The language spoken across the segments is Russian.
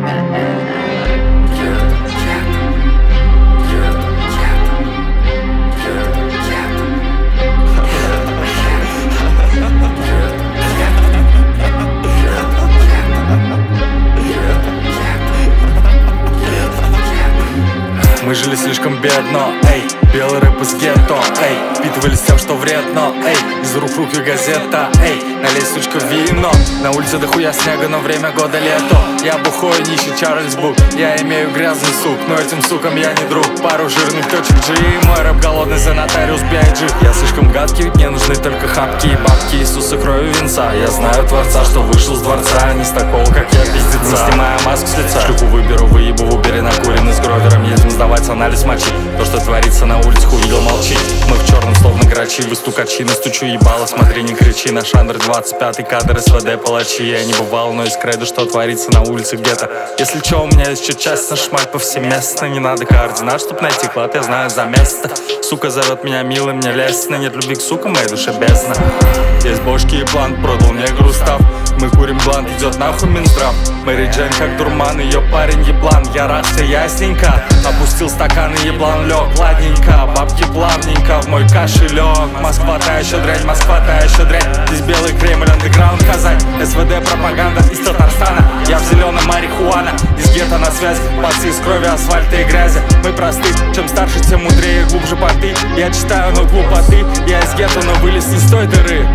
Мы жили слишком бедно, эй, белый рэп из гетто, эй, впитывались тем, что вредно, эй, из рук в руки газета, эй, налей, сучка, вино. На улице дохуя снега, но время года лето. Я бухой, нищий Чарльз Бук, я имею грязный сук, но этим сукам я не друг. Пару жирных точек G, мой рэп голодный за нотариус B.I.G. Я слишком гадкий, мне нужны только хапки и бабки, Иисуса крови венца. Я знаю Творца, что вышел с дворца, не с такого, как я, пиздеца. Не снимая маску с лица, шлюху выберу, выебу в Убере накуренный с Гровером. Едем сдавать анализ мочи, то, что творится на улицах, увидел, молчи. Мы в черном, словно грачи, вы стукачи, настучу ебало, смотри, не кричи. Наш андер 25-й кадр, СВД, палачи. Я не бывал, но из кредо, что творится на улице где-то. Если чё, у меня есть чуть часть, на шмаль повсеместно. Не надо координат, чтоб найти клад, я знаю за место. Сука зовет меня милый, мне лестно. Нет любви к сукам, моей душе бездна. Есть бошки и план, продал мне грустав. Мы курим блант, идет нахуй Минздрав. Мэри Джейн как дурман, ее парень еблан. Я рад, что ясненько опустил стакан и еблан лег. Ладненько, бабки плавненько в мой кошелек. Москва та еще дрянь, Москва та еще дрянь. Здесь белый Кремль, андеграунд Казань. СВД пропаганда из Татарстана. Я в зеленом марихуана, из гетто на связь. Пацы из крови, асфальта и грязи. Мы просты, чем старше, тем мудрее, глубже порты. Я читаю, но глупоты. Я из гетто, но вылез не с той дыры.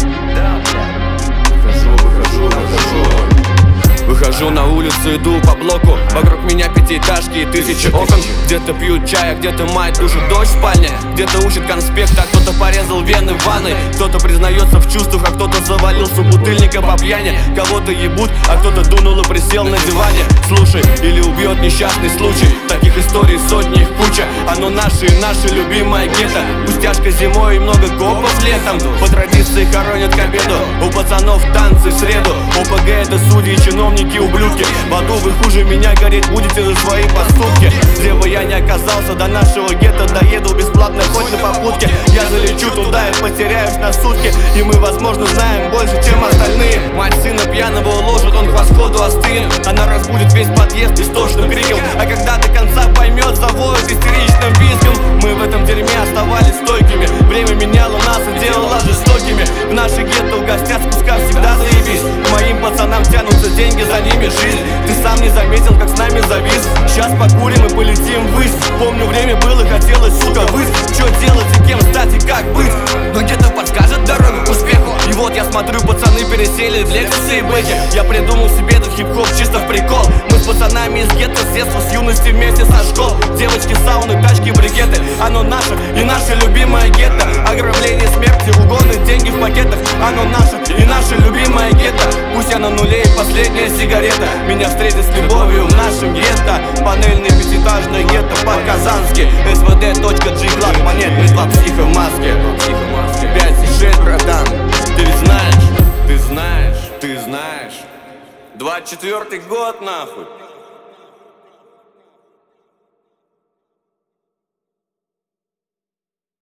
Выхожу на улицу, иду по блоку. Вокруг меня пятиэтажки и тысячи окон. Где-то пьют чай, а где-то мать тушит дочь в спальне. Где-то учит конспект, а кто-то порезал вены в ванной. Кто-то признается в чувствах, а кто-то завалился бутыльника по пьяни. Кого-то ебут, а кто-то дунул и присел на диване. Слушай, или убьет несчастный случай. Таких историй сотни, их куча. Оно наше и наше любимое гетто. Пустяшка зимой и много копов летом. По традиции хоронят к обеду. У пацанов танцы в среду. ОПГ это судьи, чиновники, ублюдки. В аду вы хуже меня гореть будете за свои поступки. Где бы я ни оказался, до нашего гетто доеду бесплатно хоть на попутке. Я залечу туда и потеряюсь на сутки. И мы, возможно, знаем больше, чем остальные. Мать сына пьяного уложит, он к восходу остынет. Она разбудит весь подъезд истошным криком. А когда до конца поймет, завоет истеричным визгом. Мы в этом дерьме оставались стойкими. Время меняло нас и делало жестокими. В нашей гетто угостят спуска всегда заебись. К моим пацанам тянутся деньги, за ними жизнь. Ты сам не заметил, как с нами завис. Сейчас покурим и полетим ввысь. Помню, время было, хотелось, сука, высь. Что делать и кем стать и как быть? Но где-то подскажет дорогу к успеху. И вот я смотрю, пацаны пересели в Лексусы и Бэхи. Я придумал себе этот хип-хоп чисто в прикол. Мы с пацанами из гетто с детства, с юности вместе со школ. Девочки, сауны, тачки, брикеты. Оно наше и наше любимое гетто. Ограбление, смерти, угоны, деньги в пакетах. Оно наше и наше любимое гетто. Пусть я на нуле и последняя сигарета. Меня встретят с любовью в нашем гетто. Панельный пятиэтажный гетто по-казански. СВД.G Глад, монетный два психа в маске. 5,6, братан. Ты ведь знаешь, ты знаешь, ты знаешь. 24-й год, нахуй.